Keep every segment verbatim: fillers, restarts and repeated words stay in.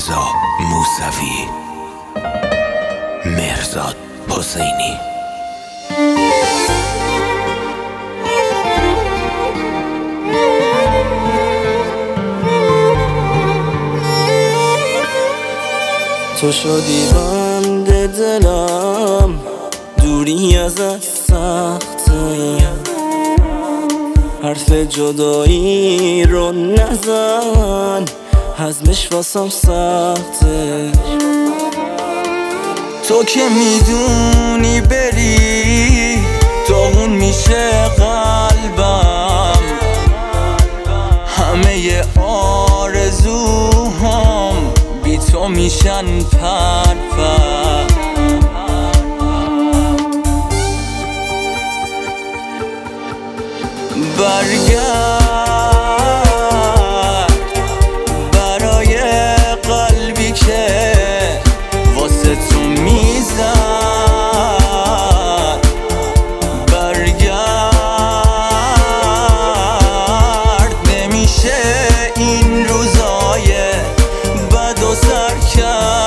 رضا موسوی، مهرزاد حسینی. تو شدی بند دلم، دوری ازت سخته، حرف جدایی رو نزن، هضمش واسم سخته. تو که میدونی بری داغون میشه قلبم، همه آرزوهام بی تو میشن پرپر. برگرد برای قلبی که واسه تو میزد، برگرد نمیشه این روزای بد و سر کرد.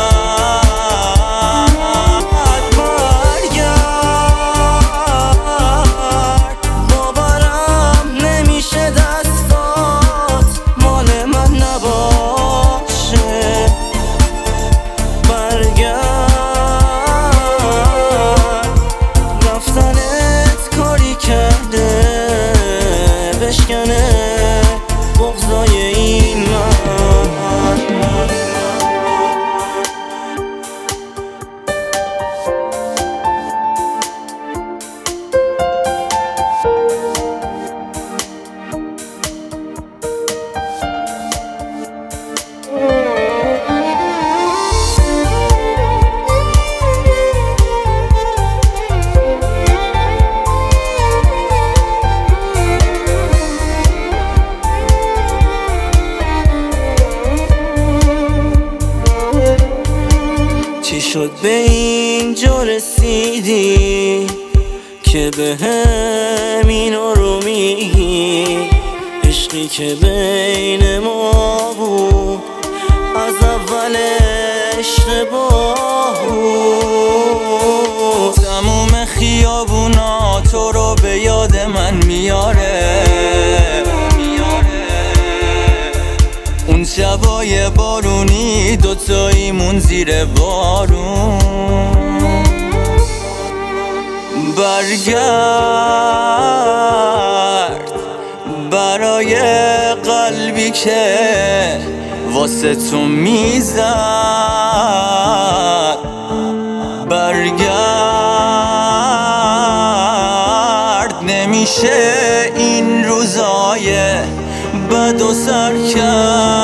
بشکنه بغضای این من. چی شد به اینجا رسیدی که به هم اینو رو میگی؟ عشقی که بین ما بود از اول اشتباه بود. تموم خیابونا تو رو به یاد من میاره، اون شبای بارونی دوتاییمون زیر بارون. برگرد برای قلبی که واسه تو میزد، برگرد نمیشه این روزای بد و سر کرد.